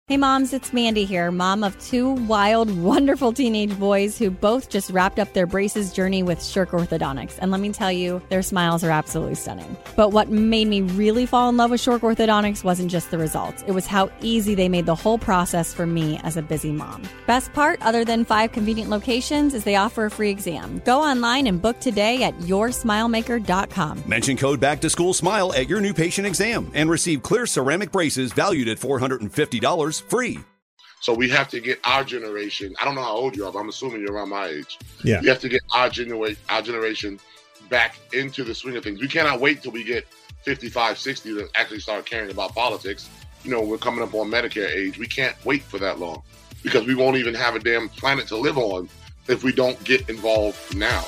Hey moms, it's Mandy here, mom of two wild, wonderful teenage boys who both just wrapped up their braces journey with Shirk Orthodontics. And let me tell you, their smiles are absolutely stunning. But what made me really fall in love with Shirk Orthodontics wasn't just the results. It was how easy they made the whole process for me as a busy mom. Best part, other than 5 convenient locations, is they offer a free exam. Go online and book today at yoursmilemaker.com. Mention code BACK2SCHOOLSMILE at your new patient exam and receive clear ceramic braces valued at $450 free. So we have to get our generation, I don't know how old you are, but I'm assuming you're around my age. Yeah. We have to get our generation back into the swing of things. We cannot wait till we get 55, 60 to actually start caring about politics. You know, we're coming up on Medicare age. We can't wait for that long because we won't even have a damn planet to live on if we don't get involved now.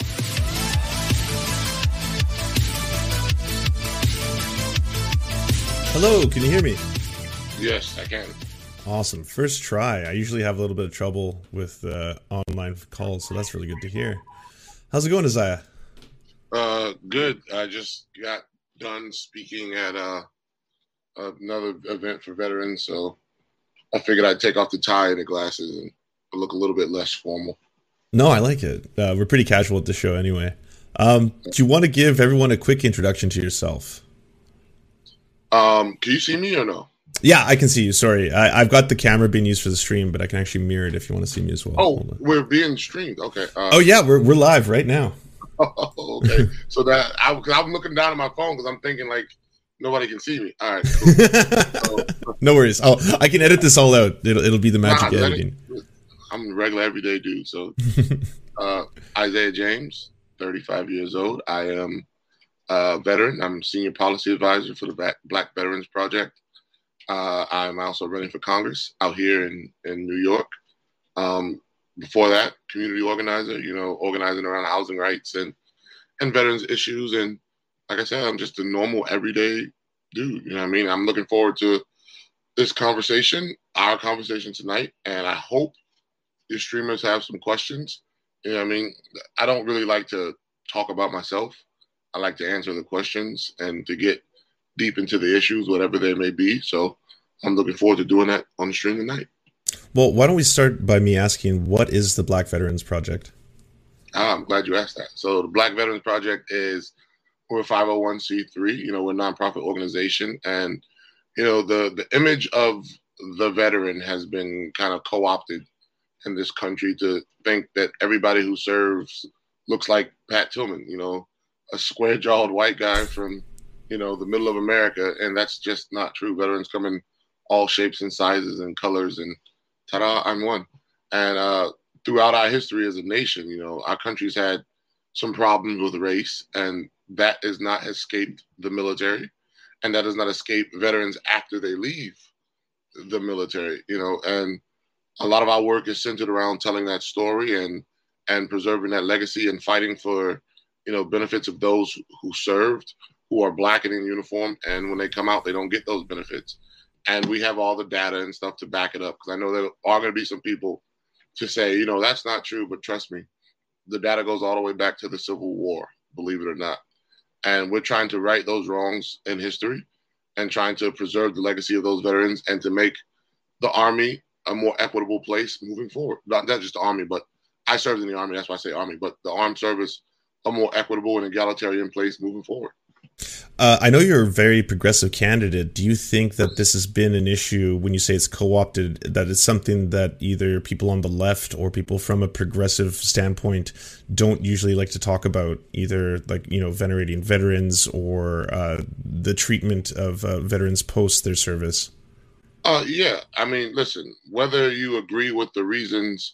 Hello, can you hear me? Yes, I can. Awesome. First try. I usually have a little bit of trouble with online calls, so that's really good to hear. How's it going, Isaiah? Good. I just got done speaking at another event for veterans, so I figured I'd take off the tie and the glasses and look a little bit less formal. No, I like it. We're pretty casual at the show anyway. Do you want to give everyone a quick introduction to yourself? Can you see me or no? Yeah, I can see you. Sorry. I've got the camera being used for the stream, but I can actually mirror it if you want to see me as well. Oh, we're being streamed. Okay. Oh, yeah, we're live right now. Okay. So that I'm looking down at my phone because I'm thinking like nobody can see me. All right. Cool. No worries. I can edit this all out. It'll be the magic editing. I'm a regular everyday dude. So Isaiah James, 35 years old. I am a veteran. I'm senior policy advisor for the Black Veterans Project. I'm also running for Congress out here in New York. Before that, community organizer, organizing around housing rights and veterans issues. And like I said, I'm just a normal, everyday dude. You know what I mean? I'm looking forward to this conversation, our conversation tonight. And I hope your streamers have some questions. You know what I mean? I don't really like to talk about myself. I like to answer the questions and to get deep into the issues, whatever they may be. So I'm looking forward to doing that on the stream tonight. Well, why don't we start by me asking, what is the Black Veterans Project? I'm glad you asked that. So the Black Veterans Project we're a 501c3, we're a nonprofit organization. And, the image of the veteran has been kind of co-opted in this country to think that everybody who serves looks like Pat Tillman, a square-jawed white guy from, the middle of America. And that's just not true. Veterans come in all shapes and sizes and colors, and ta-da, I'm one. And throughout our history as a nation, our country's had some problems with race, and that has not escaped the military, and that does not escape veterans after they leave the military, and a lot of our work is centered around telling that story and preserving that legacy and fighting for, benefits of those who served, who are Black and in uniform, and when they come out, they don't get those benefits. And we have all the data and stuff to back it up, because I know there are going to be some people to say, that's not true, but trust me, the data goes all the way back to the Civil War, believe it or not. And we're trying to right those wrongs in history and trying to preserve the legacy of those veterans and to make the Army a more equitable place moving forward. Not just the Army, but I served in the Army, that's why I say Army, but the armed service a more equitable and egalitarian place moving forward. I know you're a very progressive candidate. Do you think that this has been an issue when you say it's co-opted, that it's something that either people on the left or people from a progressive standpoint don't usually like to talk about, either venerating veterans or the treatment of veterans post their service? Yeah. I mean, listen, whether you agree with the reasons,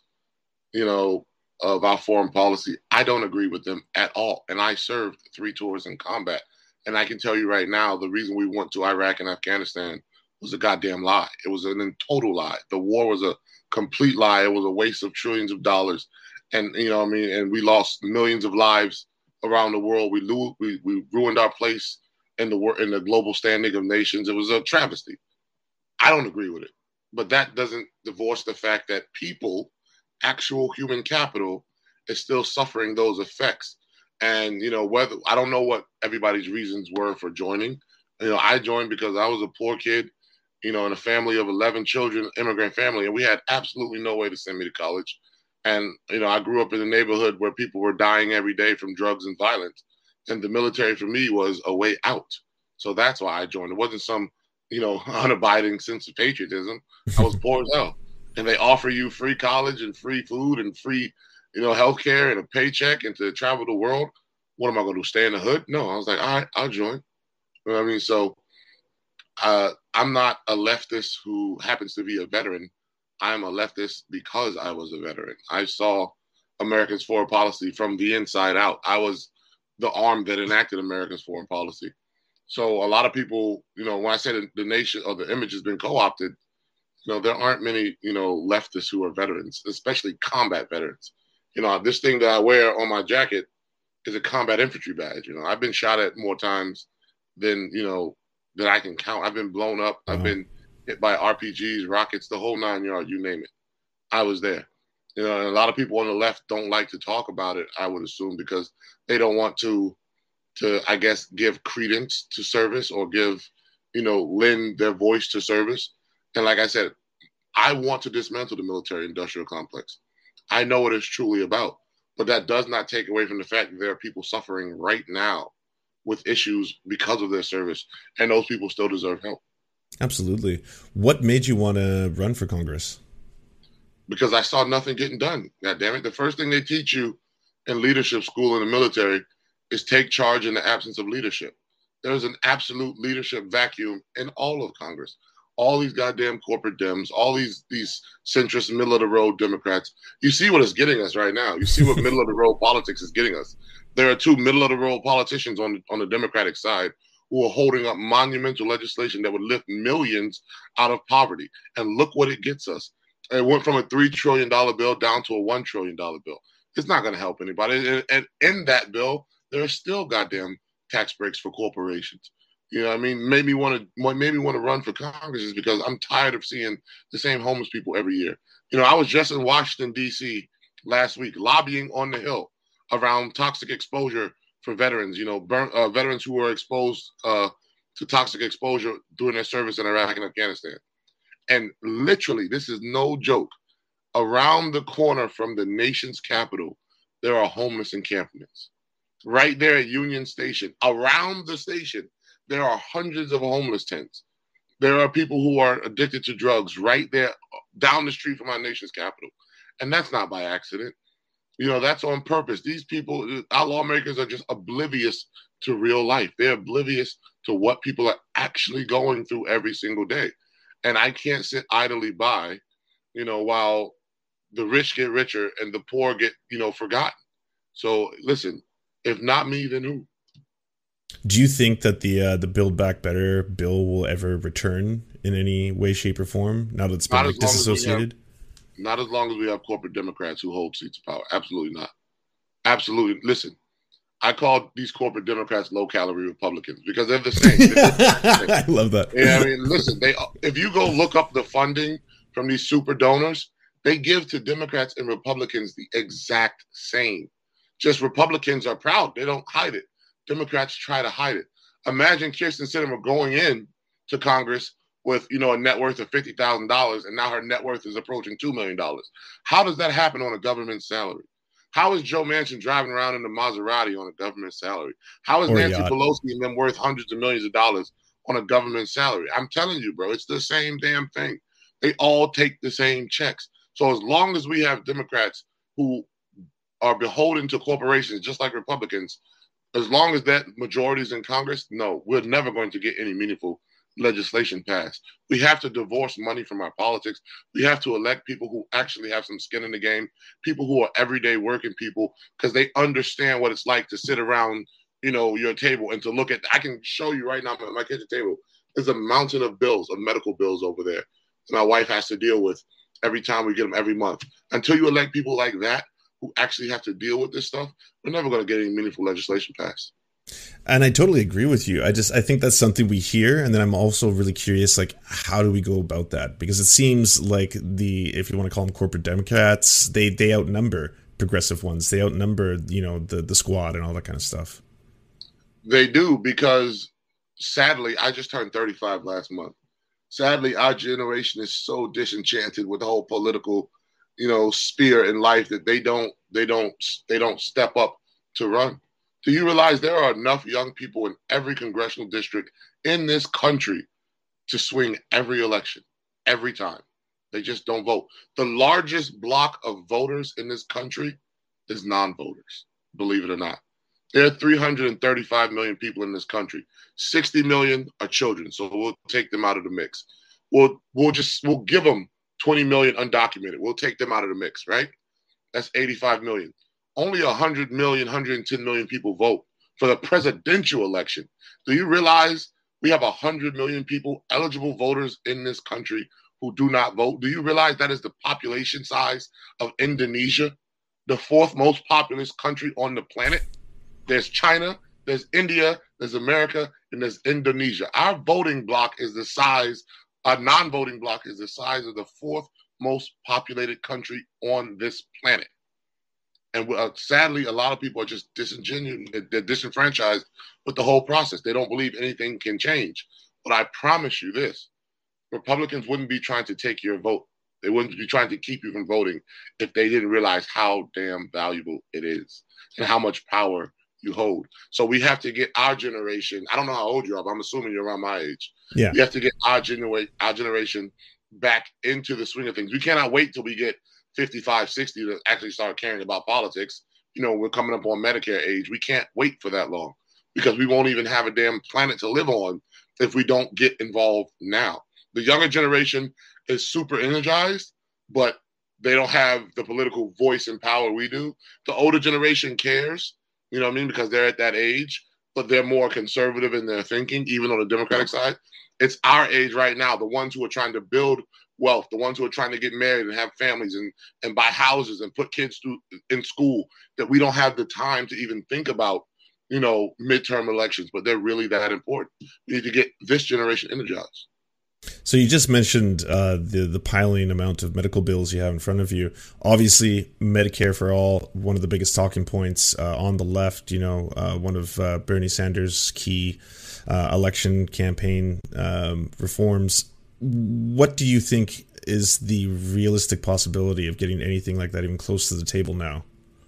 of our foreign policy, I don't agree with them at all. And I served 3 tours in combat. And I can tell you right now, the reason we went to Iraq and Afghanistan was a goddamn lie. It was a total lie. The war was a complete lie. It was a waste of trillions of dollars. And, and we lost millions of lives around the world. We ruined our place in the global standing of nations. It was a travesty. I don't agree with it. But that doesn't divorce the fact that people, actual human capital, is still suffering those effects. And, whether I don't know what everybody's reasons were for joining. I joined because I was a poor kid, in a family of 11 children, immigrant family, and we had absolutely no way to send me to college. And, I grew up in a neighborhood where people were dying every day from drugs and violence. And the military for me was a way out. So that's why I joined. It wasn't some, unabiding sense of patriotism. I was poor as hell. And they offer you free college and free food and free, healthcare and a paycheck and to travel the world. What am I going to do? Stay in the hood? No, I was like, all right, I'll join. You know what I mean? So I'm not a leftist who happens to be a veteran. I'm a leftist because I was a veteran. I saw America's foreign policy from the inside out. I was the arm that enacted America's foreign policy. So a lot of people, when I say the nation or the image has been co-opted, there aren't many, leftists who are veterans, especially combat veterans. This thing that I wear on my jacket is a combat infantry badge. I've been shot at more times than, that I can count. I've been blown up. I've been hit by RPGs, rockets, the whole 9 yards, you name it. I was there. And a lot of people on the left don't like to talk about it, I would assume, because they don't want to I guess, give credence to service or give, lend their voice to service. And like I said, I want to dismantle the military-industrial complex. I know what it's truly about, but that does not take away from the fact that there are people suffering right now with issues because of their service, and those people still deserve help. Absolutely. What made you want to run for Congress? Because I saw nothing getting done. God damn it. The first thing they teach you in leadership school in the military is take charge in the absence of leadership. There's an absolute leadership vacuum in all of Congress. All these goddamn corporate Dems, all these centrist, middle-of-the-road Democrats. You see what it's getting us right now. You see what middle-of-the-road politics is getting us. There are two middle-of-the-road politicians on the Democratic side who are holding up monumental legislation that would lift millions out of poverty. And look what it gets us. It went from a $3 trillion bill down to a $1 trillion bill. It's not going to help anybody. And in that bill, there are still goddamn tax breaks for corporations. I mean, made me want to run for Congress is because I'm tired of seeing the same homeless people every year. I was just in Washington, D.C. last week lobbying on the Hill around toxic exposure for veterans, veterans who were exposed to toxic exposure during their service in Iraq and Afghanistan. And literally, this is no joke, around the corner from the nation's capital, there are homeless encampments. Right there at Union Station, around the station, there are hundreds of homeless tents. There are people who are addicted to drugs right there down the street from our nation's capital. And that's not by accident. That's on purpose. These people, our lawmakers are just oblivious to real life. They're oblivious to what people are actually going through every single day. And I can't sit idly by, while the rich get richer and the poor get, forgotten. So listen, if not me, then who? Do you think that the Build Back Better bill will ever return in any way, shape, or form now that it's been disassociated? Not as long as we have corporate Democrats who hold seats of power. Absolutely not. Absolutely. Listen, I call these corporate Democrats low-calorie Republicans because they're the same. I love that. Yeah, I mean, listen, if you go look up the funding from these super donors, they give to Democrats and Republicans the exact same. Just Republicans are proud. They don't hide it. Democrats try to hide it. Imagine Kirsten Sinema going in to Congress with, a net worth of $50,000, and now her net worth is approaching $2 million. How does that happen on a government salary? How is Joe Manchin driving around in the Maserati on a government salary? How is Nancy Pelosi and them worth hundreds of millions of dollars on a government salary? I'm telling you, bro, it's the same damn thing. They all take the same checks. So as long as we have Democrats who are beholden to corporations, just like Republicans, as long as that majority is in Congress, no, we're never going to get any meaningful legislation passed. We have to divorce money from our politics. We have to elect people who actually have some skin in the game, people who are everyday working people, because they understand what it's like to sit around, your table and to look at. I can show you right now at my kitchen table. There's a mountain of bills, of medical bills over there, that my wife has to deal with every time we get them every month. Until you elect people like that who actually have to deal with this stuff, we're never going to get any meaningful legislation passed. And I totally agree with you. I think that's something we hear. And then I'm also really curious, how do we go about that? Because it seems like if you want to call them corporate Democrats, they outnumber progressive ones. They outnumber, the squad and all that kind of stuff. They do, because sadly, I just turned 35 last month. Sadly, our generation is so disenchanted with the whole political, sphere in life that they don't step up to run. Do you realize there are enough young people in every congressional district in this country to swing every election, every time? They just don't vote. The largest block of voters in this country is non-voters, believe it or not. There are 335 million people in this country. 60 million are children, so we'll take them out of the mix. We'll give them 20 million undocumented. We'll take them out of the mix, right? That's 85 million. Only 100 million, 110 million people vote for the presidential election. Do you realize we have 100 million people, eligible voters in this country, who do not vote? Do you realize that is the population size of Indonesia, the fourth most populous country on the planet? There's China, there's India, there's America, and there's Indonesia. Our voting block is the size, our non-voting block is the size of the fourth most populated country on this planet. And sadly, a lot of people are just disingenuous, they're disenfranchised with the whole process. They don't believe anything can change. But I promise you this, Republicans wouldn't be trying to take your vote. They wouldn't be trying to keep you from voting if they didn't realize how damn valuable it is and how much power you hold. So we have to get our generation, I don't know how old you are, but I'm assuming you're around my age. Yeah. We have to get our generation back into the swing of things. We cannot wait till we get 55, 60 to actually start caring about politics. We're coming up on Medicare age. We can't wait for that long because we won't even have a damn planet to live on if we don't get involved now. The younger generation is super energized, but they don't have the political voice and power we do. The older generation cares, you know what I mean, because they're at that age, but they're more conservative in their thinking, even on the Democratic side. It's our age right now, the ones who are trying to build wealth, the ones who are trying to get married and have families and buy houses and put kids in school, that we don't have the time to even think about, midterm elections, but they're really that important. We need to get this generation energized. So you just mentioned the piling amount of medical bills you have in front of you. Obviously, Medicare for all, one of the biggest talking points on the left, one of Bernie Sanders' key election campaign reforms. What do you think is the realistic possibility of getting anything like that even close to the table now?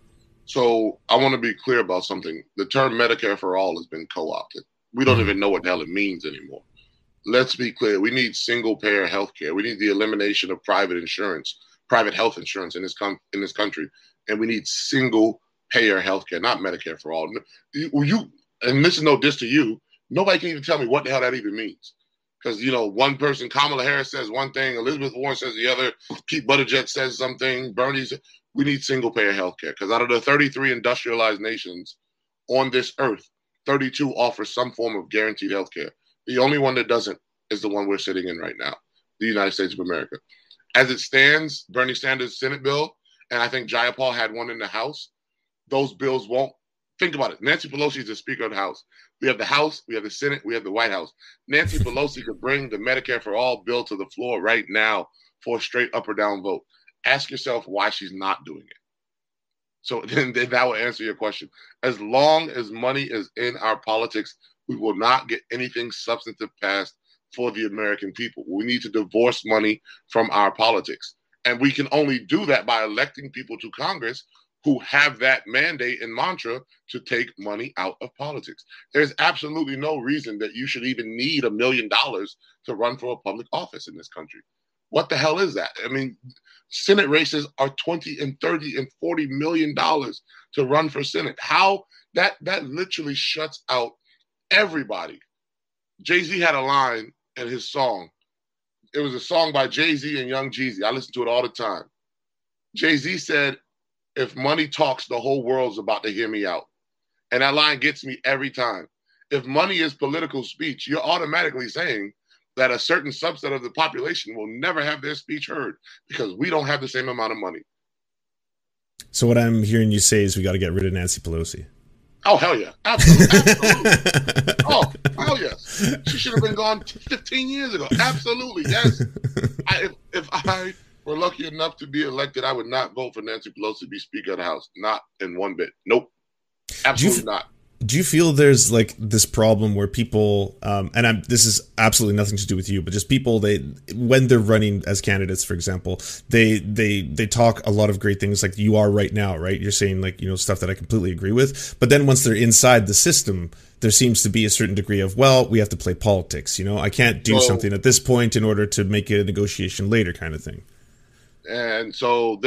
So I want to be clear about something. The term Medicare for all has been co-opted. We don't even know what the hell it means anymore. Let's be clear. We need single-payer health care. We need the elimination of private health insurance in this country, and we need single-payer health care, not Medicare for all. And this is no diss to you. Nobody can even tell me what the hell that even means, because one person, Kamala Harris, says one thing, Elizabeth Warren says the other, Pete Buttigieg says something, Bernie says. We need single-payer health care, because out of the 33 industrialized nations on this earth, 32 offer some form of guaranteed health care. The only one that doesn't is the one we're sitting in right now, the United States of America. As it stands, Bernie Sanders' Senate bill, and I think Jayapal had one in the House, those bills won't. Think about it. Nancy Pelosi is the Speaker of the House. We have the House, we have the Senate, we have the White House. Nancy Pelosi could bring the Medicare for All bill to the floor right now for a straight up or down vote. Ask yourself why she's not doing it. So then that will answer your question. As long as money is in our politics, we will not get anything substantive passed for the American people. We need to divorce money from our politics. And we can only do that by electing people to Congress who have that mandate and mantra to take money out of politics. There's absolutely no reason that you should even need $1 million to run for a public office in this country. What the hell is that? I mean, Senate races are $20 and $30 and $40 million to run for Senate. How that literally shuts out everybody. Jay-Z had a line in his song. It was a song by Jay-Z and Young Jeezy. I listen to it all the time. Jay-Z said, "If money talks, the whole world's about to hear me out." And that line gets me every time. If money is political speech, you're automatically saying that a certain subset of the population will never have their speech heard because we don't have the same amount of money. So what I'm hearing you say is we got to get rid of Nancy Pelosi. Oh, hell yeah. Absolutely. Absolutely. Oh, hell yes. She should have been gone 15 years ago. Absolutely. Yes. If I were lucky enough to be elected, I would not vote for Nancy Pelosi to be Speaker of the House. Not in one bit. Nope. Absolutely not. Do you feel there's like this problem where people, this is absolutely nothing to do with you, but just people, when they're running as candidates, for example, they talk a lot of great things like you are right now, right? You're saying like, stuff that I completely agree with. But then once they're inside the system, there seems to be a certain degree of, well, we have to play politics. I can't do something at this point in order to make a negotiation later kind of thing. And so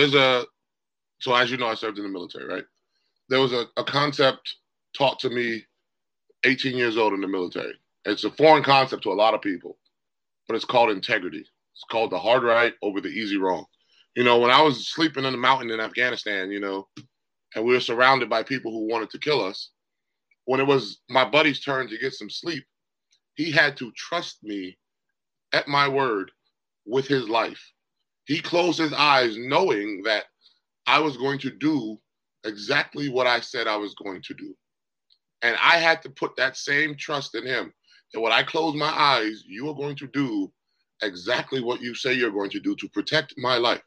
so as you know, I served in the military, right? There was a concept taught to me 18 years old in the military. It's a foreign concept to a lot of people, but it's called integrity. It's called the hard right over the easy wrong. When I was sleeping in the mountain in Afghanistan, and we were surrounded by people who wanted to kill us, when it was my buddy's turn to get some sleep, he had to trust me at my word with his life. He closed his eyes knowing that I was going to do exactly what I said I was going to do. And I had to put that same trust in him that when I close my eyes, you are going to do exactly what you say you're going to do to protect my life.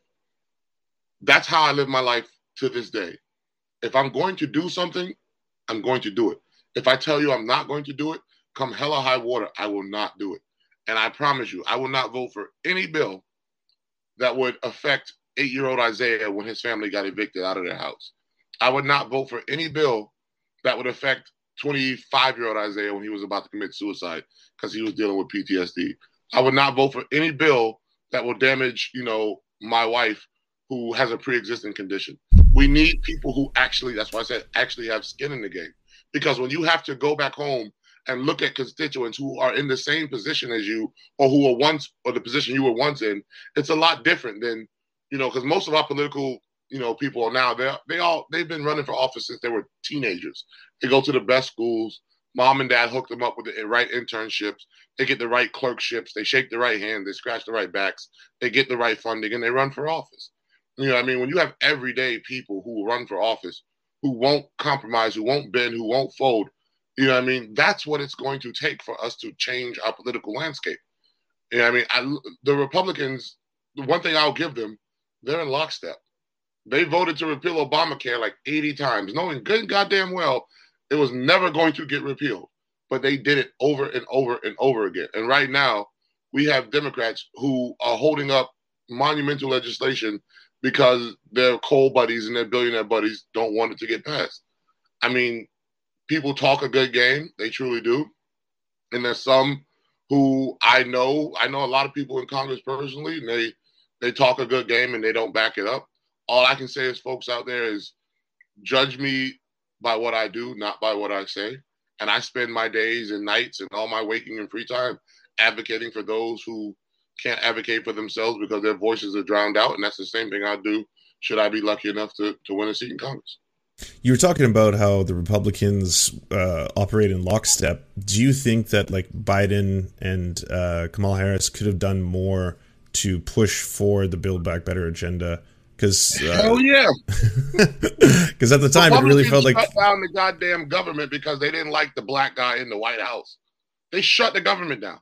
That's how I live my life to this day. If I'm going to do something, I'm going to do it. If I tell you I'm not going to do it, come hell or high water, I will not do it. And I promise you, I will not vote for any bill that would affect 8-year-old Isaiah when his family got evicted out of their house. I would not vote for any bill that would affect 25-year-old Isaiah when he was about to commit suicide because he was dealing with PTSD. I would not vote for any bill that will damage, my wife who has a pre-existing condition. We need people who that's why I said actually have skin in the game. Because when you have to go back home and look at constituents who are in the same position as you or who were or the position you were once in, it's a lot different than, because most of our political people are now, they've been running for office since they were teenagers. They go to the best schools. Mom and dad hook them up with the right internships. They get the right clerkships. They shake the right hand. They scratch the right backs. They get the right funding, and they run for office. When you have everyday people who run for office, who won't compromise, who won't bend, who won't fold, that's what it's going to take for us to change our political landscape. The Republicans, the one thing I'll give them, they're in lockstep. They voted to repeal Obamacare like 80 times, knowing good goddamn well it was never going to get repealed. But they did it over and over and over again. And right now, we have Democrats who are holding up monumental legislation because their coal buddies and their billionaire buddies don't want it to get passed. People talk a good game. They truly do. And there's some who I know a lot of people in Congress personally, and they talk a good game and they don't back it up. All I can say is, folks out there, is judge me by what I do, not by what I say. And I spend my days and nights and all my waking and free time advocating for those who can't advocate for themselves because their voices are drowned out. And that's the same thing I'd do should I be lucky enough to win a seat in Congress. You were talking about how the Republicans operate in lockstep. Do you think that like Biden and Kamala Harris could have done more to push for the Build Back Better agenda? Because hell yeah, because at the time it really felt like shut down the goddamn government because they didn't like the black guy in the White House. They shut the government down.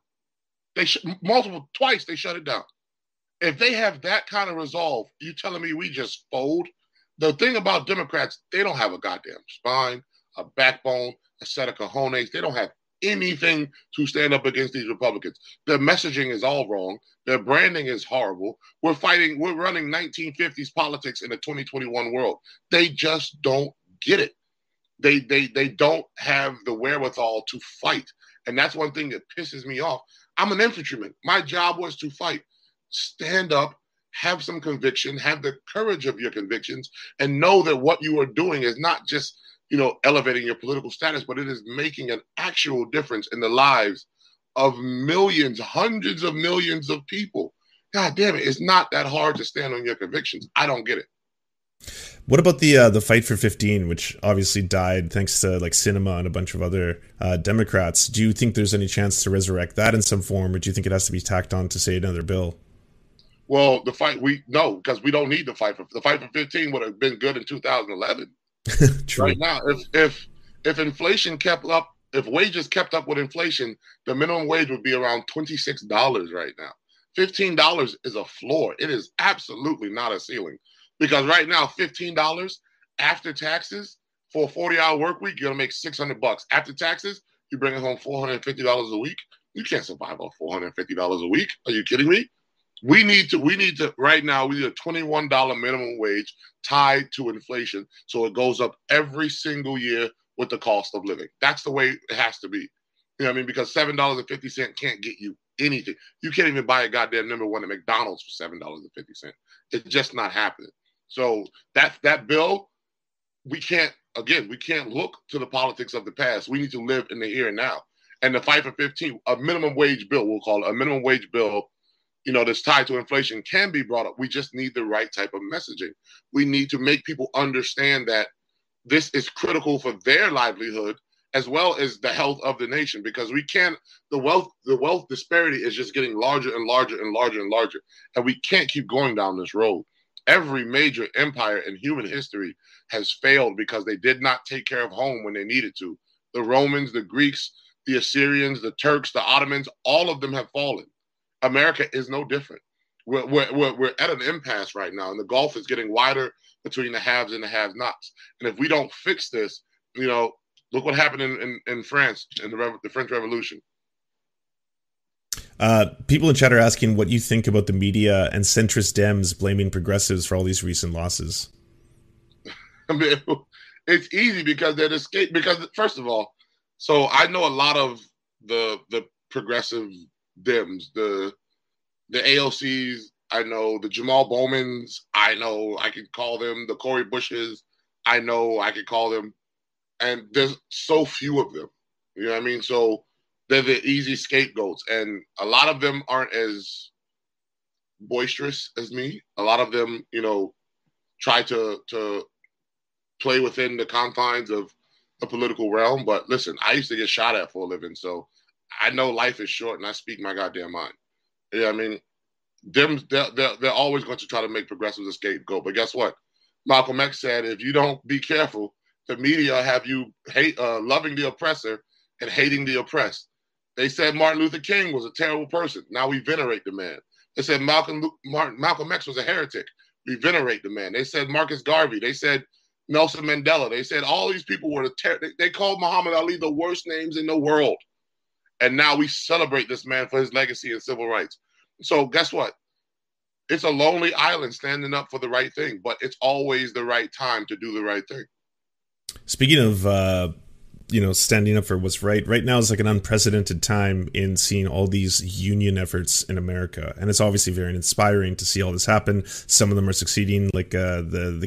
Twice they shut it down. If they have that kind of resolve, you telling me we just fold? The thing about Democrats, they don't have a goddamn spine, a backbone, a set of cojones. They don't have anything to stand up against these Republicans. Their messaging is all wrong. Their branding is horrible. We're running 1950s politics in a 2021 world. They just don't get it. They don't have the wherewithal to fight. And that's one thing that pisses me off. I'm an infantryman. My job was to fight. Stand up, have some conviction, have the courage of your convictions, and know that what you are doing is not just, elevating your political status, but it is making an actual difference in the lives of millions, hundreds of millions of people. God damn it, it's not that hard to stand on your convictions. I don't get it. What about the Fight for 15, which obviously died thanks to like Sinema and a bunch of other Democrats? Do you think there's any chance to resurrect that in some form, or do you think it has to be tacked on to say another bill? Well, because we don't need the Fight for 15 would have been good in 2011. True. Right now, if inflation kept up, if wages kept up with inflation, the minimum wage would be around $26 right now. $15 is a floor. It is absolutely not a ceiling. Because right now, $15 after taxes for a 40-hour work week, you're gonna make $600 after taxes. You're bringing home $450 a week. You can't survive on $450 a week. Are you kidding me? We need to right now. We need a $21 minimum wage tied to inflation, so it goes up every single year with the cost of living. That's the way it has to be. You know what I mean? Because $7.50 can't get you anything. You can't even buy a goddamn number one at McDonald's for $7.50. It's just not happening. So that bill, we can't look to the politics of the past. We need to live in the here and now. And the fight for 15, a minimum wage bill, we'll call it a minimum wage bill, that's tied to inflation can be brought up. We just need the right type of messaging. We need to make people understand that this is critical for their livelihood as well as the health of the nation, because we can't, the wealth disparity is just getting larger and larger and larger and larger. And we can't keep going down this road. Every major empire in human history has failed because they did not take care of home when they needed to. The Romans, the Greeks, the Assyrians, the Turks, the Ottomans, all of them have fallen. America is no different. We're at an impasse right now, and the gulf is getting wider between the haves and the have-nots. And if we don't fix this, look what happened in France in the French Revolution. People in chat are asking what you think about the media and centrist Dems blaming progressives for all these recent losses. I mean, it's easy because they're escape. Because first of all, so I know a lot of the progressive Dems, the AOCs. I know the Jamal Bowmans. I know I could call them the Cori Bushes. I know I could call them, and there's so few of them. You know what I mean? So they're the easy scapegoats, and a lot of them aren't as boisterous as me. A lot of them, try to play within the confines of the political realm. But listen, I used to get shot at for a living, so I know life is short, and I speak my goddamn mind. You know what I mean? They're always going to try to make progressives a scapegoat. But guess what? Malcolm X said, if you don't be careful, the media have you loving the oppressor and hating the oppressed. They said Martin Luther King was a terrible person. Now we venerate the man. They said Malcolm X was a heretic. We venerate the man. They said Marcus Garvey. They said Nelson Mandela. They said all these people were they called Muhammad Ali the worst names in the world. And now we celebrate this man for his legacy and civil rights. So guess what? It's a lonely island standing up for the right thing, but it's always the right time to do the right thing. Speaking of, standing up for what's right now is like an unprecedented time in seeing all these union efforts in America. And it's obviously very inspiring to see all this happen. Some of them are succeeding, like the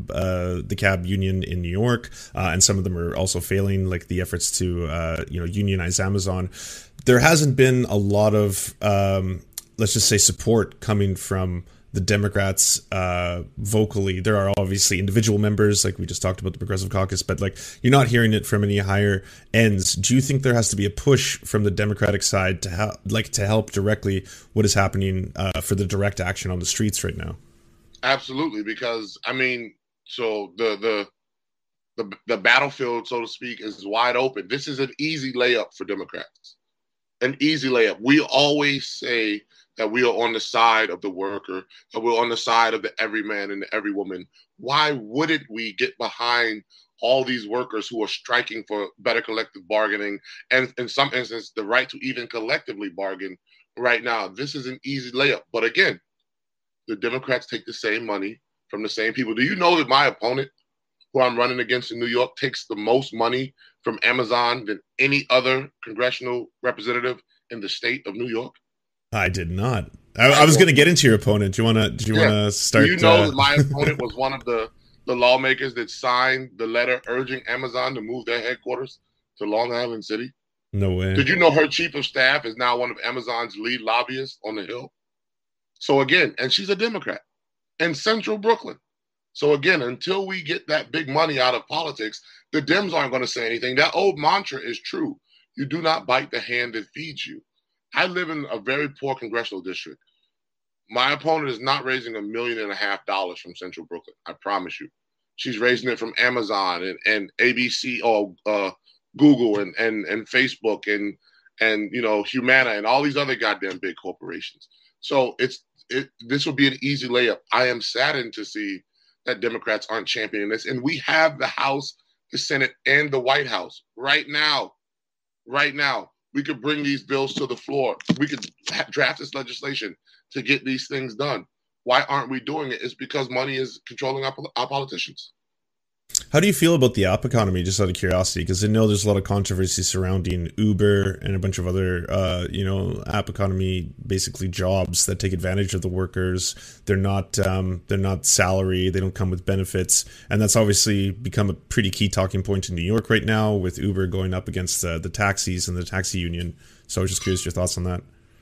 cab union in New York, and some of them are also failing, like the efforts to, unionize Amazon. There hasn't been a lot of, let's just say, support coming from the Democrats vocally. There are obviously individual members, like we just talked about the Progressive Caucus, but like you're not hearing it from any higher ends. Do you think there has to be a push from the Democratic side to help directly what is happening for the direct action on the streets right now? Absolutely, because so the battlefield, so to speak, is wide open. This is an easy layup for Democrats. An easy layup. We always say that we are on the side of the worker, that we're on the side of the everyman and the everywoman. Why wouldn't we get behind all these workers who are striking for better collective bargaining and, in some instances, the right to even collectively bargain right now? This is an easy layup. But again, the Democrats take the same money from the same people. Do you know that my opponent, who I'm running against in New York, takes the most money from Amazon than any other congressional representative in the state of New York? I did not. I was going to get into your opponent. Do you want to start? Do you know that my opponent was one of the lawmakers that signed the letter urging Amazon to move their headquarters to Long Island City? No way. Did you know her chief of staff is now one of Amazon's lead lobbyists on the Hill? So again, and she's a Democrat in central Brooklyn. So again, until we get that big money out of politics, the Dems aren't going to say anything. That old mantra is true. You do not bite the hand that feeds you. I live in a very poor congressional district. My opponent is not raising $1.5 million from central Brooklyn. I promise you. She's raising it from Amazon and ABC or Google and Facebook and Humana and all these other goddamn big corporations. So this will be an easy layup. I am saddened to see that Democrats aren't championing this. And we have the House the Senate, and the White House right now. Right now, we could bring these bills to the floor. We could draft this legislation to get these things done. Why aren't we doing it? It's because money is controlling our politicians. How do you feel about the app economy, just out of curiosity? Because I know there's a lot of controversy surrounding Uber and a bunch of other, app economy, basically jobs that take advantage of the workers. They're not salary. They don't come with benefits. And that's obviously become a pretty key talking point in New York right now, with Uber going up against the taxis and the taxi union. So I was just curious your thoughts on that.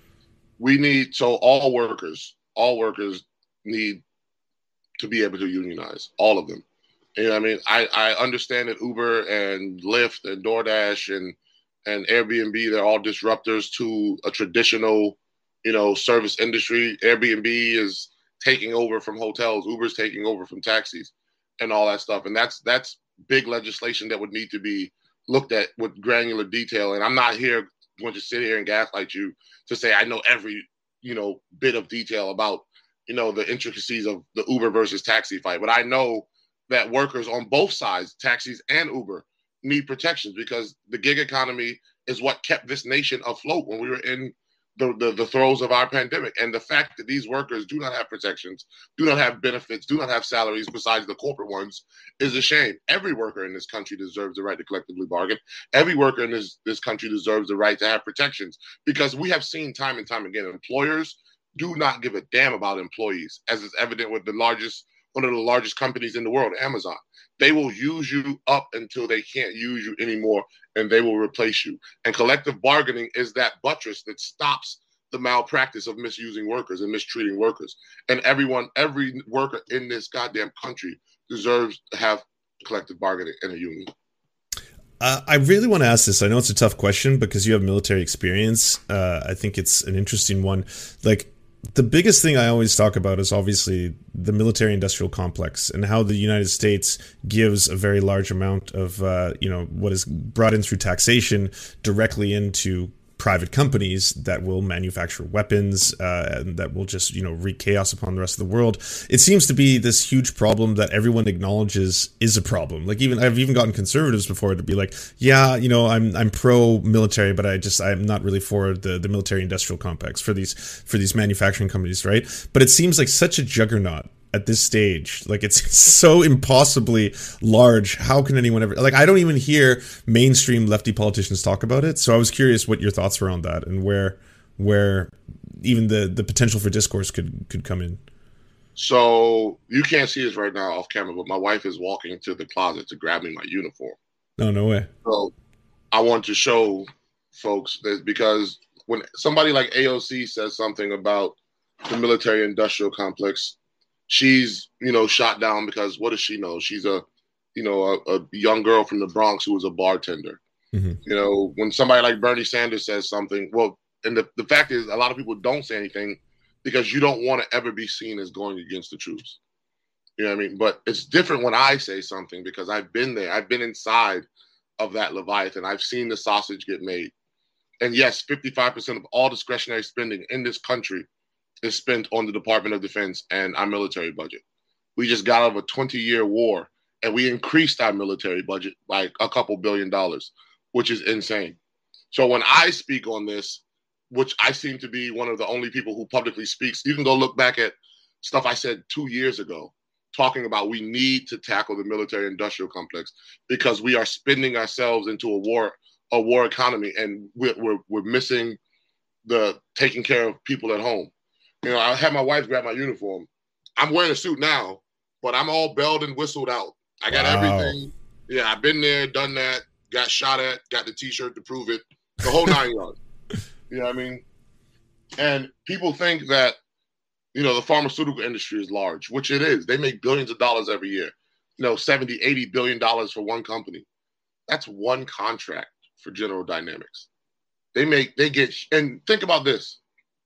All workers need to be able to unionize, all of them. You know what I mean? I understand that Uber and Lyft and DoorDash and Airbnb, they're all disruptors to a traditional, service industry. Airbnb is taking over from hotels. Uber's taking over from taxis and all that stuff. And that's big legislation that would need to be looked at with granular detail. And I'm not going to sit here and gaslight you to say I know every, bit of detail about, the intricacies of the Uber versus taxi fight. But I know that workers on both sides, taxis and Uber, need protections, because the gig economy is what kept this nation afloat when we were in the throes of our pandemic. And the fact that these workers do not have protections, do not have benefits, do not have salaries besides the corporate ones is a shame. Every worker in this country deserves the right to collectively bargain. Every worker in this country deserves the right to have protections, because we have seen time and time again, employers do not give a damn about employees, as is evident with one of the largest companies in the world, Amazon. They will use you up until they can't use you anymore, and they will replace you. And collective bargaining is that buttress that stops the malpractice of misusing workers and mistreating workers. And every worker in this goddamn country deserves to have collective bargaining and a union. I really want to ask this. I know it's a tough question because you have military experience. I think it's an interesting one. The biggest thing I always talk about is obviously the military-industrial complex and how the United States gives a very large amount of, what is brought in through taxation directly into private companies that will manufacture weapons and that will just, wreak chaos upon the rest of the world. It seems to be this huge problem that everyone acknowledges is a problem. I've even gotten conservatives before to be like, yeah, I'm pro-military, but I'm not really for the military-industrial complex for these manufacturing companies, right? But it seems like such a juggernaut at this stage. It's so impossibly large. How can anyone ever, I don't even hear mainstream lefty politicians talk about it. So I was curious what your thoughts were on that, and where even the potential for discourse could come in. So you can't see this right now off camera, but my wife is walking to the closet to grab me my uniform. No way. So I want to show folks that, because when somebody like AOC says something about the military industrial complex, she's, shot down because what does she know? She's a young girl from the Bronx who was a bartender. Mm-hmm. When somebody like Bernie Sanders says something, and the fact is a lot of people don't say anything because you don't want to ever be seen as going against the troops. You know what I mean? But it's different when I say something, because I've been there. I've been inside of that Leviathan. I've seen the sausage get made. And yes, 55% of all discretionary spending in this country is spent on the Department of Defense and our military budget. We just got out of a 20-year war, and we increased our military budget by a couple $2 billion, which is insane. So when I speak on this, which I seem to be one of the only people who publicly speaks, you can go look back at stuff I said 2 years ago, talking about we need to tackle the military industrial complex because we are spending ourselves into a war economy, and we're missing the taking care of people at home. I had my wife grab my uniform. I'm wearing a suit now, but I'm all belled and whistled out. I got everything. Yeah, I've been there, done that, got shot at, got the T-shirt to prove it, the whole 9 yards. You know what I mean? And people think that, the pharmaceutical industry is large, which it is. They make billions of dollars every year. 70, $80 billion for one company. That's one contract for General Dynamics. They get, and think about this.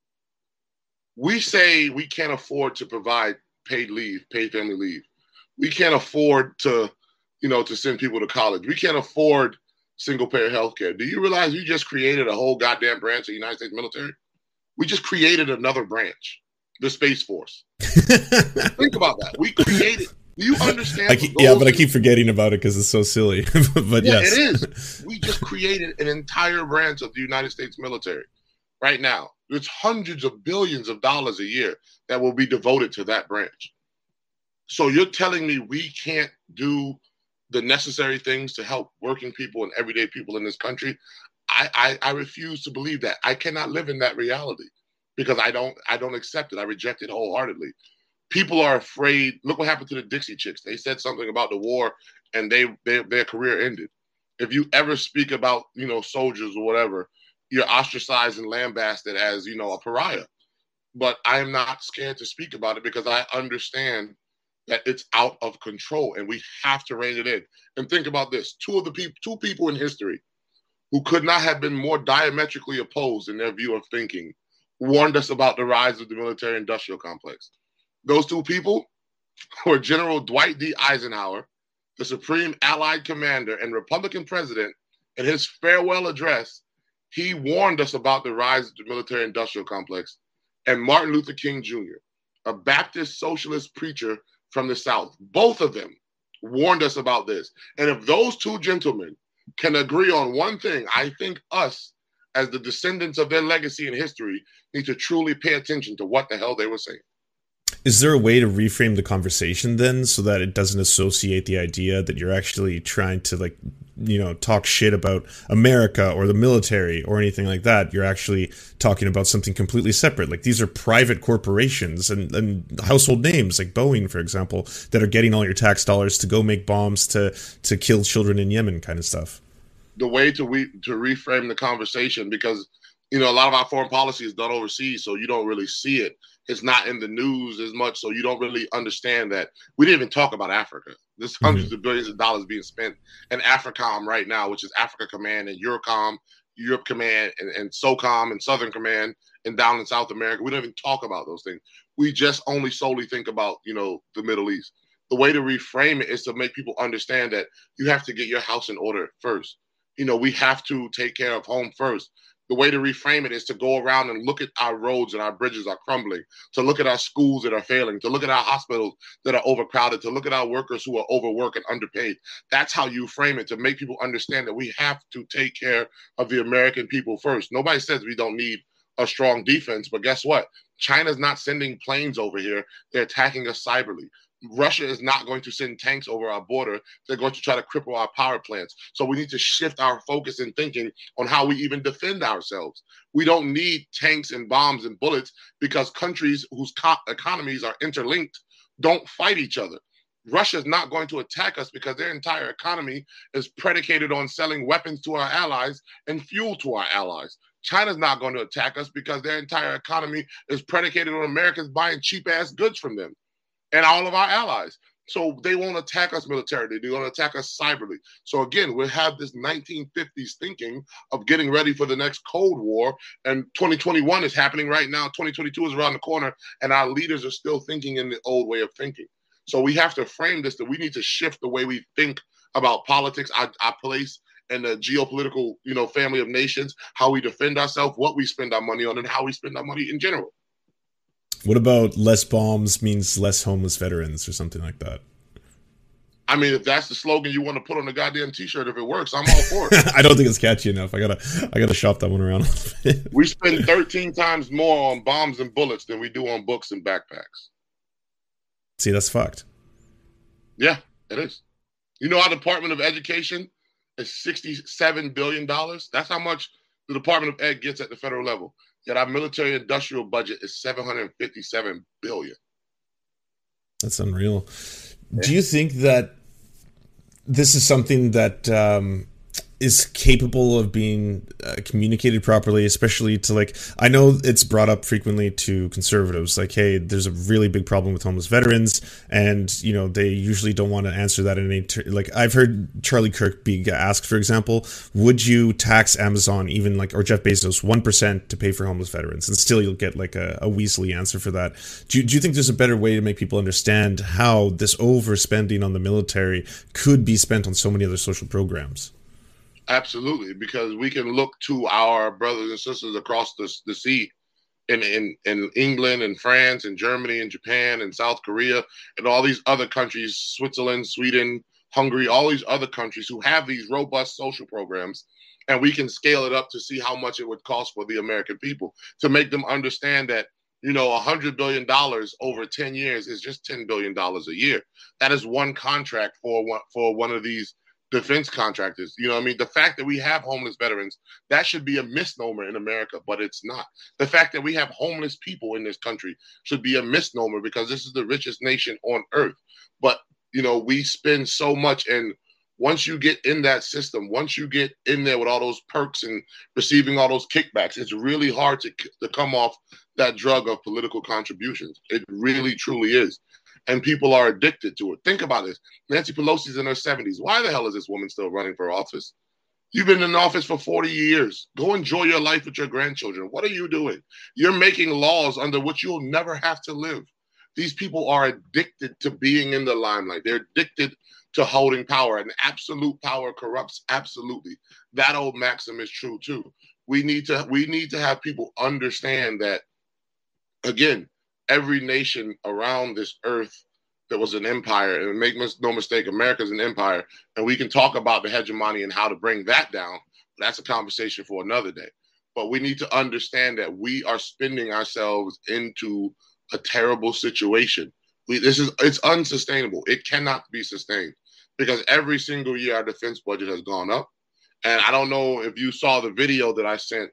We say we can't afford to provide paid family leave. We can't afford to, to send people to college. We can't afford single-payer health care. Do you realize we just created a whole goddamn branch of the United States military? We just created another branch, the Space Force. Think about that. We You understand? But I keep forgetting about it because it's so silly. But yeah, yes. It is. We just created an entire branch of the United States military right now. There's hundreds of billions of dollars a year that will be devoted to that branch. So you're telling me we can't do the necessary things to help working people and everyday people in this country? I refuse to believe that. I cannot live in that reality because I don't accept it. I reject it wholeheartedly. People are afraid. Look what happened to the Dixie Chicks. They said something about the war and their career ended. If you ever speak about, soldiers or whatever, you're ostracized and lambasted as, a pariah. But I am not scared to speak about it because I understand that it's out of control and we have to rein it in. And think about this. Two people in history who could not have been more diametrically opposed in their view of thinking warned us about the rise of the military-industrial complex. Those two people were General Dwight D. Eisenhower, the Supreme Allied Commander and Republican President. In his farewell address, he warned us about the rise of the military-industrial complex. And Martin Luther King Jr., a Baptist socialist preacher from the South, both of them warned us about this. And if those two gentlemen can agree on one thing, I think us, as the descendants of their legacy in history, need to truly pay attention to what the hell they were saying. Is there a way to reframe the conversation then so that it doesn't associate the idea that you're actually trying to talk shit about America or the military or anything like that? You're actually talking about something completely separate. Like these are private corporations and household names like Boeing, for example, that are getting all your tax dollars to go make bombs to kill children in Yemen kind of stuff. The way to reframe the conversation, because a lot of our foreign policy is done overseas, so you don't really see it. It's not in the news as much, so you don't really understand that. We didn't even talk about Africa. There's hundreds of billions of dollars being spent in AFRICOM right now, which is Africa Command and EUROCOM, Europe Command, and SOCOM and Southern Command, and down in South America. We don't even talk about those things. We just only solely think about, the Middle East. The way to reframe it is to make people understand that you have to get your house in order first. We have to take care of home first. The way to reframe it is to go around and look at our roads and our bridges are crumbling, to look at our schools that are failing, to look at our hospitals that are overcrowded, to look at our workers who are overworked and underpaid. That's how you frame it, to make people understand that we have to take care of the American people first. Nobody says we don't need a strong defense, but guess what? China's not sending planes over here. They're attacking us cyberly. Russia is not going to send tanks over our border. They're going to try to cripple our power plants. So we need to shift our focus and thinking on how we even defend ourselves. We don't need tanks and bombs and bullets because countries whose economies are interlinked don't fight each other. Russia is not going to attack us because their entire economy is predicated on selling weapons to our allies and fuel to our allies. China's not going to attack us because their entire economy is predicated on Americans buying cheap-ass goods from them and all of our allies. So they won't attack us militarily. They're going to attack us cyberly. So again, we'll have this 1950s thinking of getting ready for the next Cold War. And 2021 is happening right now. 2022 is around the corner. And our leaders are still thinking in the old way of thinking. So we have to frame this, that we need to shift the way we think about politics, our place in the geopolitical, family of nations, how we defend ourselves, what we spend our money on, and how we spend our money in general. What about less bombs means less homeless veterans or something like that? I mean, if that's the slogan you want to put on a goddamn T-shirt, if it works, I'm all for it. I don't think it's catchy enough. I gotta shop that one around. We spend 13 times more on bombs and bullets than we do on books and backpacks. See, that's fucked. Yeah, it is. Our Department of Education is $67 billion. That's how much the Department of Ed gets at the federal level. Yet our military-industrial budget is $757 billion. That's unreal. Yeah. Do you think that this is something that is capable of being communicated properly, especially to I know it's brought up frequently to conservatives, hey, there's a really big problem with homeless veterans, and they usually don't want to answer that in any I've heard Charlie Kirk be asked, for example, would you tax Amazon even or Jeff Bezos 1% to pay for homeless veterans, and still you'll get a weaselly answer for that. Do you think there's a better way to make people understand how this overspending on the military could be spent on so many other social programs? Absolutely, because we can look to our brothers and sisters across the sea in England and France and Germany and Japan and South Korea and all these other countries, Switzerland, Sweden, Hungary, all these other countries who have these robust social programs, and we can scale it up to see how much it would cost for the American people to make them understand that, $100 billion over 10 years is just $10 billion a year. That is one contract for one of these defense contractors. The fact that we have homeless veterans, that should be a misnomer in America, but it's not. The fact that we have homeless people in this country should be a misnomer because this is the richest nation on earth. But, we spend so much, and once you get in that system, once you get in there with all those perks and receiving all those kickbacks, it's really hard to come off that drug of political contributions. It really, truly is. And people are addicted to it. Think about this. Nancy Pelosi's in her 70s. Why the hell is this woman still running for office? You've been in office for 40 years. Go enjoy your life with your grandchildren. What are you doing? You're making laws under which you'll never have to live. These people are addicted to being in the limelight. They're addicted to holding power, and absolute power corrupts absolutely. That old maxim is true too. We need to have people understand that, again, every nation around this earth that was an empire, and make no mistake, America's an empire, and we can talk about the hegemony and how to bring that down. That's a conversation for another day. But we need to understand that we are spending ourselves into a terrible situation. It's unsustainable. It cannot be sustained because every single year our defense budget has gone up. And I don't know if you saw the video that I sent,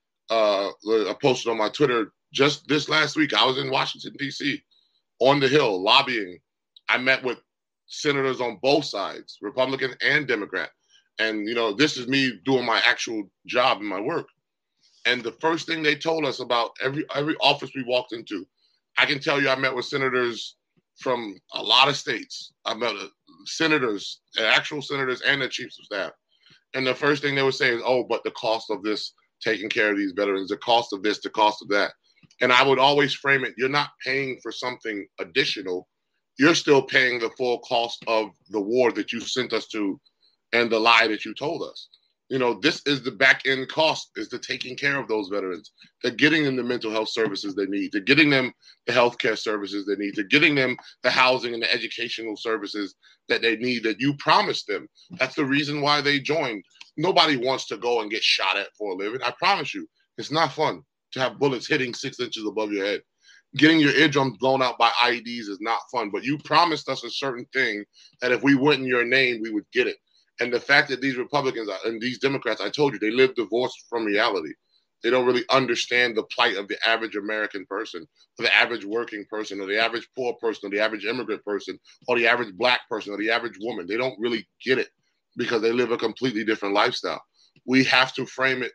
I posted on my Twitter just this last week. I was in Washington, D.C., on the Hill, lobbying. I met with senators on both sides, Republican and Democrat. And, this is me doing my actual job and my work. And the first thing they told us about every office we walked into, I can tell you I met with senators from a lot of states. I met senators, actual senators and their chiefs of staff. And the first thing they would say is, but the cost of this, taking care of these veterans, the cost of this, the cost of that. And I would always frame it, you're not paying for something additional. You're still paying the full cost of the war that you sent us to and the lie that you told us. This is the back end cost, is the taking care of those veterans. They're getting them the mental health services they need. They're getting them the healthcare services they need. They're getting them the housing and the educational services that they need, that you promised them. That's the reason why they joined. Nobody wants to go and get shot at for a living. I promise you, it's not fun to have bullets hitting 6 inches above your head. Getting your eardrums blown out by IEDs is not fun, but you promised us a certain thing that if we went in your name, we would get it. And the fact that these Republicans and these Democrats, I told you, they live divorced from reality. They don't really understand the plight of the average American person, or the average working person, or the average poor person, or the average immigrant person, or the average black person, or the average woman. They don't really get it because they live a completely different lifestyle. We have to frame it,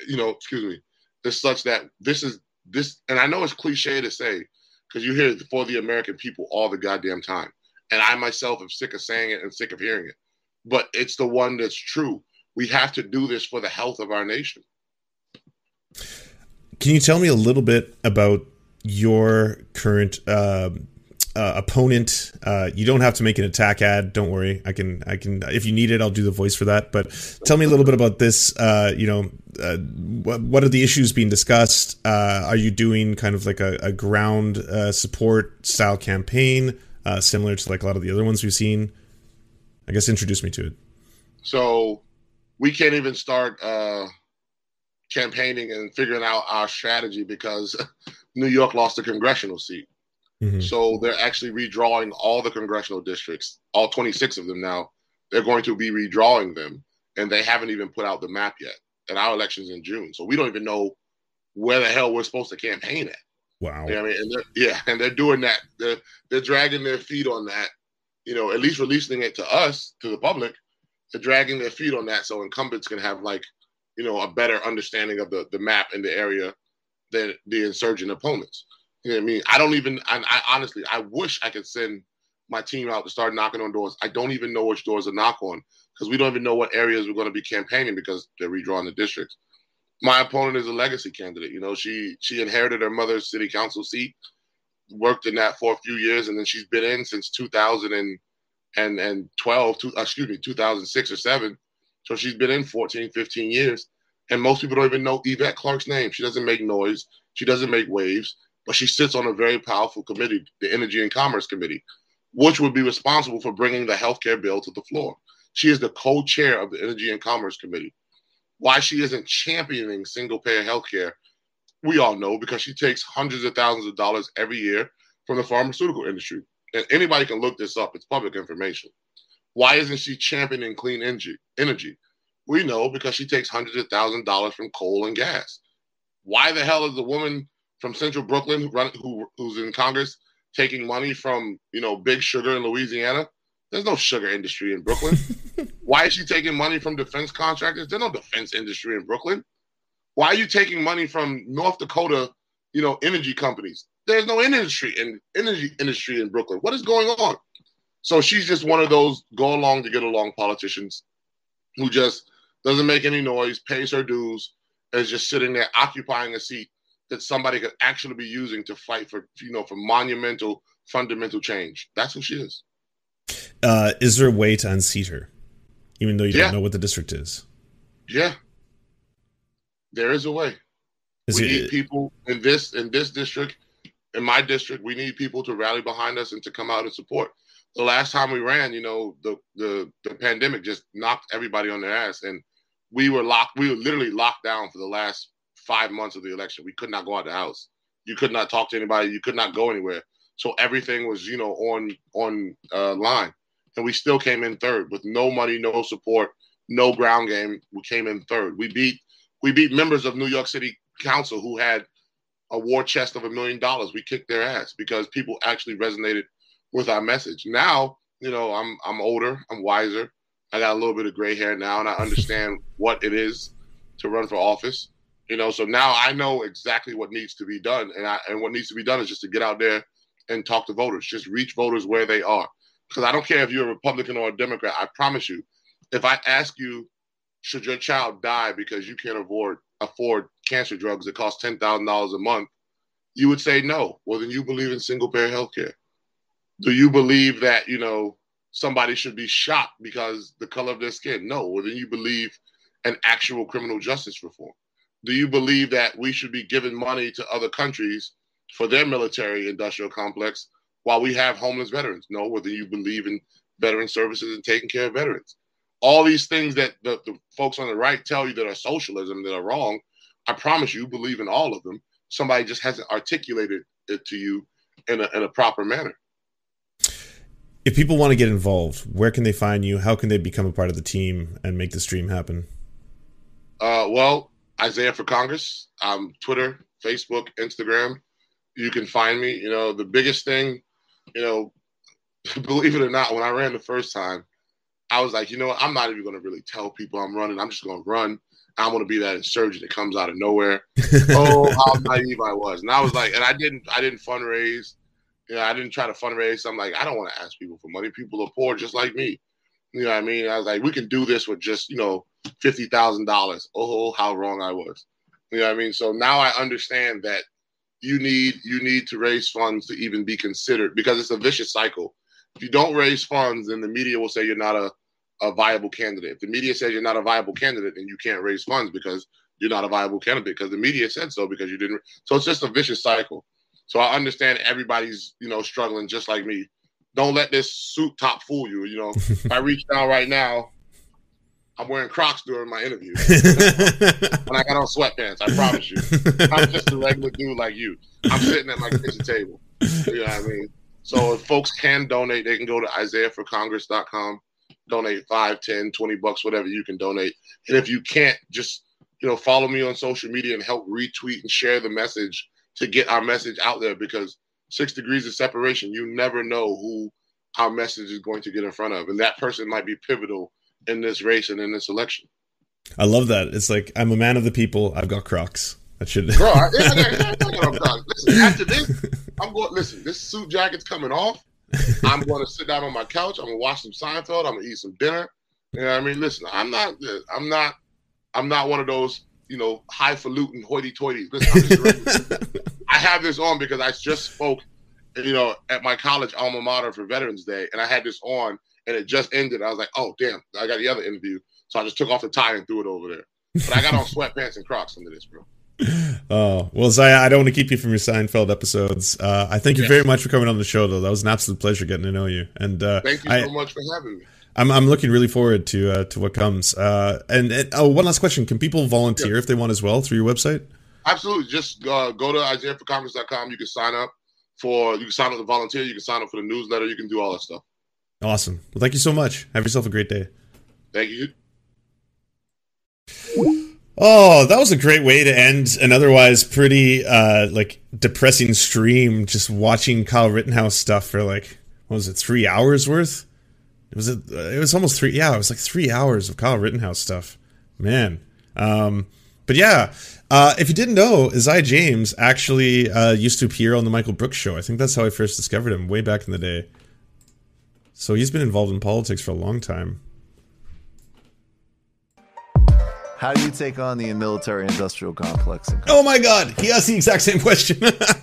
as such that this, and I know it's cliche to say, because you hear it for the American people all the goddamn time. And I myself am sick of saying it and sick of hearing it. But it's the one that's true. We have to do this for the health of our nation. Can you tell me a little bit about your current opponent? You don't have to make an attack ad. Don't worry. I can. If you need it, I'll do the voice for that. But tell me a little bit about this. What are the issues being discussed? Are you doing kind of like a ground support style campaign, similar to like a lot of the other ones we've seen? I guess introduce me to it. So we can't even start campaigning and figuring out our strategy because New York lost a congressional seat. Mm-hmm. So they're actually redrawing all the congressional districts, all 26 of them now. They're going to be redrawing them, and they haven't even put out the map yet. And our election's in June, so we don't even know where the hell we're supposed to campaign at. Wow. And they're doing that. They're dragging their feet on that. At least releasing it to us, to the public, they're dragging their feet on that so incumbents can have a better understanding of the map in the area than the insurgent opponents. You know what I mean? I honestly, I wish I could send my team out to start knocking on doors. I don't even know which doors to knock on because we don't even know what areas we're going to be campaigning because they're redrawing the districts. My opponent is a legacy candidate. She inherited her mother's city council seat, worked in that for a few years, and then she's been in since 2006 or 7. So she's been in 14, 15 years. And most people don't even know Yvette Clarke's name. She doesn't make noise. She doesn't make waves, but she sits on a very powerful committee, the Energy and Commerce Committee, which would be responsible for bringing the healthcare bill to the floor. She is the co-chair of the Energy and Commerce Committee. Why she isn't championing single-payer healthcare, we all know, because she takes hundreds of thousands of dollars every year from the pharmaceutical industry. And anybody can look this up. It's public information. Why isn't she championing clean energy? We know because she takes hundreds of thousands of dollars from coal and gas. Why the hell is the woman from Central Brooklyn who's in Congress taking money from, Big Sugar in Louisiana? There's no sugar industry in Brooklyn. Why is she taking money from defense contractors? There's no defense industry in Brooklyn. Why are you taking money from North Dakota, energy companies? There's no energy industry in Brooklyn. What is going on? So she's just one of those go along to get along politicians who just doesn't make any noise, pays her dues, and is just sitting there occupying a seat that somebody could actually be using to fight for, for monumental, fundamental change. That's who she is. Is there a way to unseat her, even though you don't know what the district is? Yeah, there is a way. We need people in this district, in my district. We need people to rally behind us and to come out and support. The last time we ran, the pandemic just knocked everybody on their ass, and we were literally locked down for the last 5 months of the election. We could not go out the house. You could not talk to anybody. You could not go anywhere. So everything was, on line. And we still came in third with no money, no support, no ground game. We came in third. We beat members of New York City Council who had a war chest of $1 million. We kicked their ass because people actually resonated with our message. Now, I'm older, I'm wiser. I got a little bit of gray hair now, and I understand what it is to run for office. So now I know exactly what needs to be done. And what needs to be done is just to get out there and talk to voters, just reach voters where they are. Because I don't care if you're a Republican or a Democrat. I promise you, if I ask you, should your child die because you can't afford cancer drugs that cost $10,000 a month, you would say no. Well, then you believe in single-payer healthcare. Do you believe that, somebody should be shot because the color of their skin? No. Well, then you believe in actual criminal justice reform. Do you believe that we should be giving money to other countries for their military industrial complex while we have homeless veterans? No. Whether you believe in veteran services and taking care of veterans. All these things that the folks on the right tell you that are socialism, that are wrong, I promise you believe in all of them. Somebody just hasn't articulated it to you in a proper manner. If people want to get involved, where can they find you? How can they become a part of the team and make this dream happen? Well, Isaiah for Congress, Twitter, Facebook, Instagram. You can find me. The biggest thing, believe it or not, when I ran the first time, I was like, I'm not even going to really tell people I'm running. I'm just going to run. I'm going to be that insurgent that comes out of nowhere. Oh, how naive I was. And I was like, and I didn't fundraise. I didn't try to fundraise. I'm like, I don't want to ask people for money. People are poor just like me. You know what I mean? I was like, we can do this with just, $50,000. Oh, how wrong I was. You know what I mean? So now I understand that you need to raise funds to even be considered, because it's a vicious cycle. If you don't raise funds, then the media will say you're not a viable candidate. If the media says you're not a viable candidate, then you can't raise funds because you're not a viable candidate, because the media said so because you didn't. So it's just a vicious cycle. So I understand everybody's, struggling just like me. Don't let this suit top fool you. If I reach down right now, I'm wearing Crocs during my interview. And I got on sweatpants, I promise you. I'm just a regular dude like you. I'm sitting at my kitchen table. You know what I mean? So if folks can donate, they can go to IsaiahForCongress.com, donate $5, $10, $20, whatever you can donate. And if you can't, just, follow me on social media and help retweet and share the message to get our message out there, because 6 degrees of separation, you never know who our message is going to get in front of. And that person might be pivotal in this race and in this election. I love that. It's like, I'm a man of the people. I've got Crocs. That should. Bro, I got Crocs. Listen, after this, listen, this suit jacket's coming off. I'm going to sit down on my couch. I'm going to watch some Seinfeld. I'm going to eat some dinner. You know what I mean? Listen, I'm not one of those, highfalutin hoity-toities. Listen, I have this on because I just spoke, at my college alma mater for Veterans Day, and I had this on, and it just ended. I was like, oh, damn, I got the other interview. So I just took off the tie and threw it over there. But I got on sweatpants and Crocs under this, bro. Oh, well, Zaya, I don't want to keep you from your Seinfeld episodes. I thank you very much for coming on the show, though. That was an absolute pleasure getting to know you. And thank you so much for having me. I'm looking really forward to what comes. And one last question: can people volunteer if they want as well through your website? Absolutely. Just go to IsaiahForComics.com. You can sign up to volunteer. You can sign up for the newsletter. You can do all that stuff. Awesome. Well, thank you so much. Have yourself a great day. Thank you. Oh, that was a great way to end an otherwise pretty depressing stream. Just watching Kyle Rittenhouse stuff for what was it, 3 hours worth? It was almost 3. Yeah, it was like 3 hours of Kyle Rittenhouse stuff. Man. But yeah, if you didn't know, Isaiah James actually used to appear on the Michael Brooks show. I think that's how I first discovered him way back in the day. So he's been involved in politics for a long time. How do you take on the military-industrial complex? Oh my God, he asked the exact same question.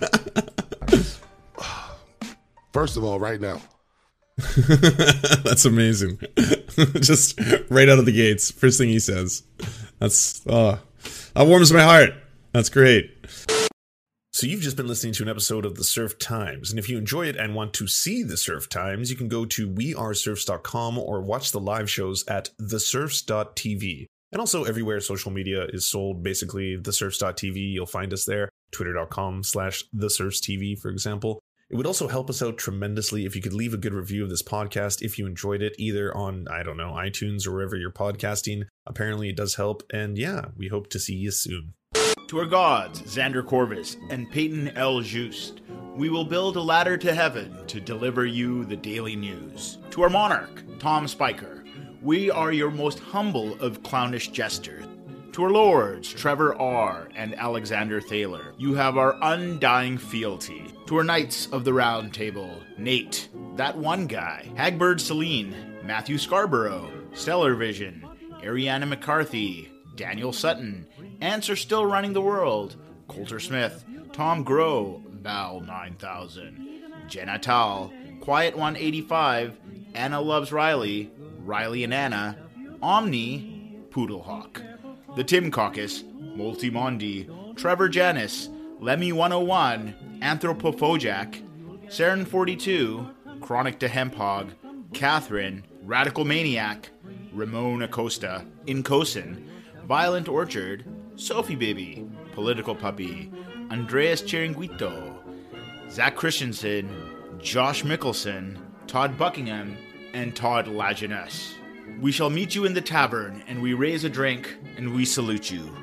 First of all, right now. That's amazing. Just right out of the gates, first thing he says. That warms my heart. That's great. So you've just been listening to an episode of The Surf Times, and if you enjoy it and want to see The Surf Times, you can go to wearesurfs.com or watch the live shows at thesurfs.tv. And also everywhere social media is sold, basically thesurfs.tv, you'll find us there. Twitter.com/thesurfstv, for example. It would also help us out tremendously if you could leave a good review of this podcast if you enjoyed it, either on, iTunes or wherever you're podcasting. Apparently it does help, and yeah, we hope to see you soon. To our gods, Xander Corvus and Peyton L. Just, we will build a ladder to heaven to deliver you the daily news. To our monarch, Tom Spiker, we are your most humble of clownish jesters. To our lords, Trevor R. and Alexander Thaler, you have our undying fealty. To our knights of the round table, Nate, that one guy, Hagbird Celine, Matthew Scarborough, Stellar Vision, Ariana McCarthy, Daniel Sutton, Ants Are Still Running the World, Coulter Smith, Tom Groh, Val 9000, Jenna Tal, Quiet 185, Anna Loves Riley, Riley and Anna, Omni, Poodlehawk, The Tim Caucus, Multimondi, Trevor Janis, Lemmy 101, Anthropophojak, Saren 42, Chronic to Hemphog, Catherine, Radical Maniac, Ramon Acosta, Incosin, Violent Orchard, Sophie Baby, Political Puppy, Andreas Chiringuito, Zach Christensen, Josh Mickelson, Todd Buckingham, and Todd Lajeunesse. We shall meet you in the tavern, and we raise a drink, and we salute you.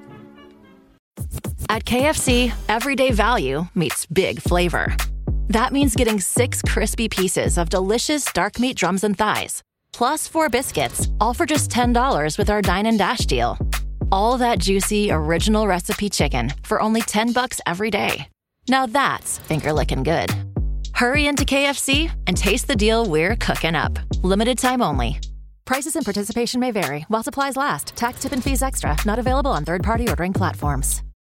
At KFC, everyday value meets big flavor. That means getting 6 crispy pieces of delicious dark meat drums and thighs, plus 4 biscuits, all for just $10 with our Dine and Dash deal. All that juicy, original recipe chicken for only $10 every day. Now that's finger-licking good. Hurry into KFC and taste the deal we're cooking up. Limited time only. Prices and participation may vary while supplies last. Tax, tip, and fees extra. Not available on third-party ordering platforms.